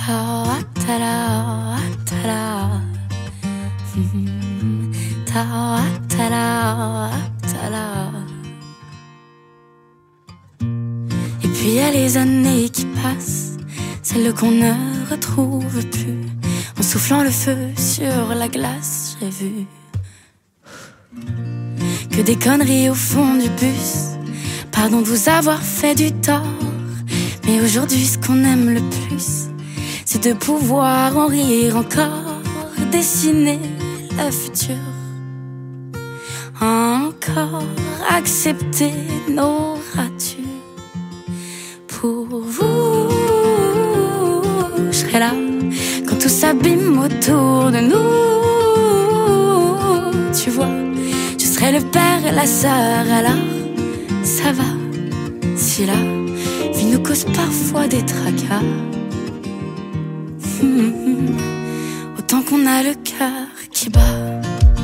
Ta ta ta ta ta ta. Et puis y a les années qui passent, celles qu'on ne retrouve plus. En soufflant le feu sur la glace, j'ai vu que des conneries au fond du bus. Pardon de vous avoir fait du tort, mais aujourd'hui ce qu'on aime le plus, c'est de pouvoir en rire encore, dessiner le futur, encore accepter nos ratures. Pour vous, je serai là quand tout s'abîme autour de nous. Tu vois, je serai le père et la sœur, alors ça va si la vie nous cause parfois des tracas. Autant qu'on a le cœur qui bat.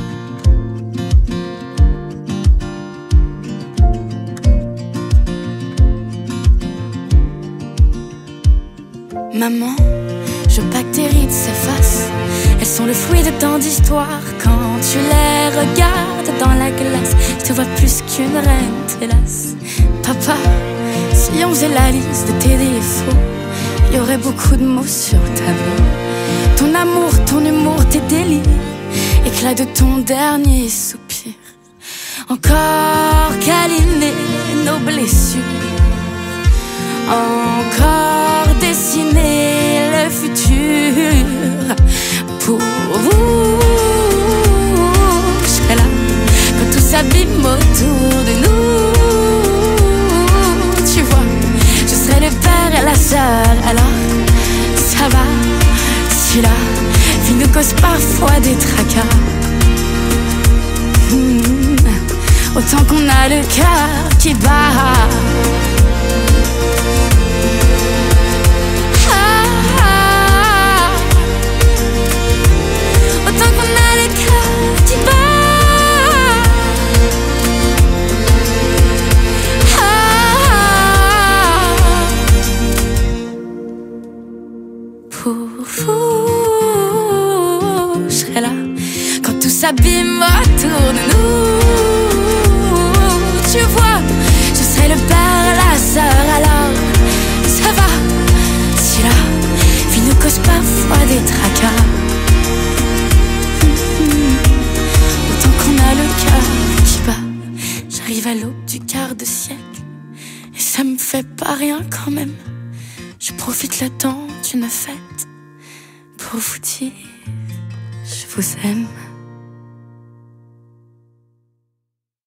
Maman, je veux pas que tes rides s'effacent. Elles sont le fruit de tant d'histoires. Quand tu les regardes dans la glace, je te vois plus qu'une reine, hélas. Papa, si on faisait la liste de tes défauts, il y aurait beaucoup de mots sur le tableau. Ton amour, ton humour, tes délires, éclat de ton dernier soupir. Encore câliner nos blessures, encore dessiner le futur. Pour vous, je serai là quand tout s'abîme autour de nous. Tu vois, je serai le père et la sœur, alors ça va si la vie nous cause parfois des tracas. Autant qu'on a le cœur qui bat. Autant qu'on a le cœur qui bat. Pour vous, je serai là quand tout s'abîme autour de nous. Tu vois, je serai le père et la sœur, alors ça va si la vie nous cause parfois des tracas. Autant qu'on a le cœur qui bat. J'arrive à l'aube du quart de siècle et ça me fait pas rien quand même. Je profite le temps d'une fête pour vous dire je vous aime.